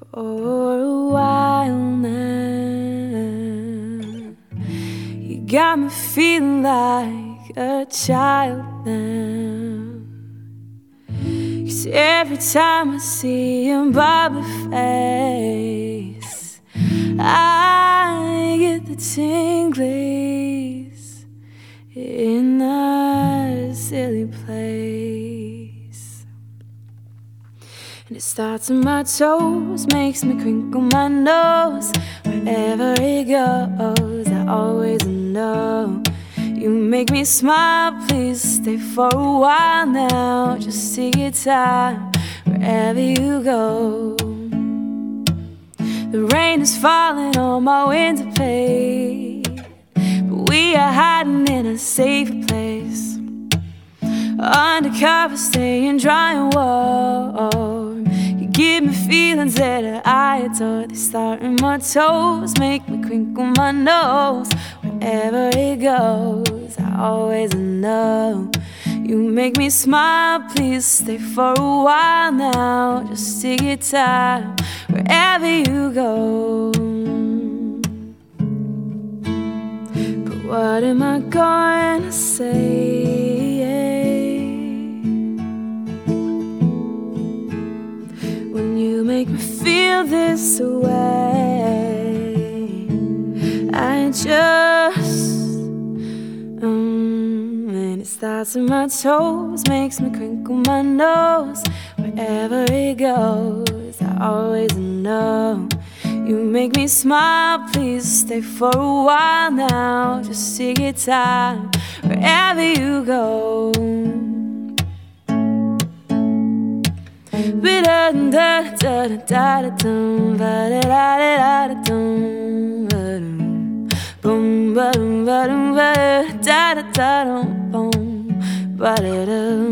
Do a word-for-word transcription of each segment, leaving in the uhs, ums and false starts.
For a while now, you got me feeling like a child now. 'Cause every time I see your bubbly face, I get the tinglies in a silly place. And it starts in my toes, makes me crinkle my nose. Wherever it goes, I always know. You make me smile, please stay for a while now. Just take your time, wherever you go. The rain is falling on my window pane, but we are hiding in a safe place. Undercover, staying dry and warm. You give me feelings that I adore. They start in my toes, make me crinkle my nose. Wherever it goes, I always know. You make me smile, please stay for a while now. Just take your time, wherever you go. But what am I going to say? When you make me feel this way, I just, um, and it starts in my toes, makes me crinkle my nose. Wherever it goes, I always know. You make me smile, please stay for a while now. Just take your time, wherever you go. Ba-da-da-da-da-da-dum, ba-da-da-da-da-dum, boom, ba-dum, ba-dum, ba-da-da-da-dum, boom, ba-da-dum.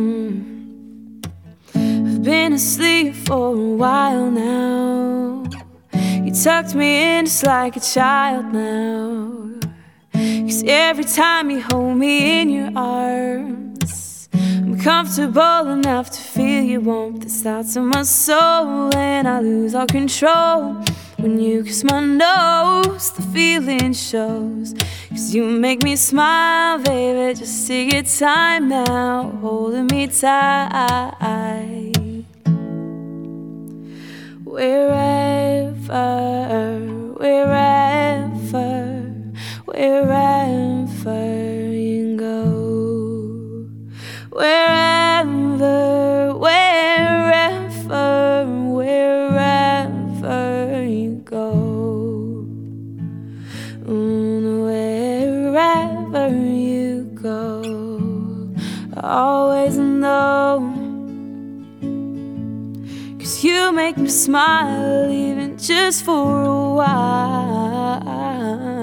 I've been asleep for a while now. You tucked me in just like a child now. 'Cause every time you hold me in your arms, I'm comfortable enough to feel your warmth that starts in my soul, and I lose all control. When you kiss my nose, the feeling shows. 'Cause you make me smile, baby. Just take your time now, holding me tight. Wherever, wherever, wherever you go. Wherever, wherever, wherever you go. Mm, wherever you go, I always know. 'Cause you make me smile, even just for a while.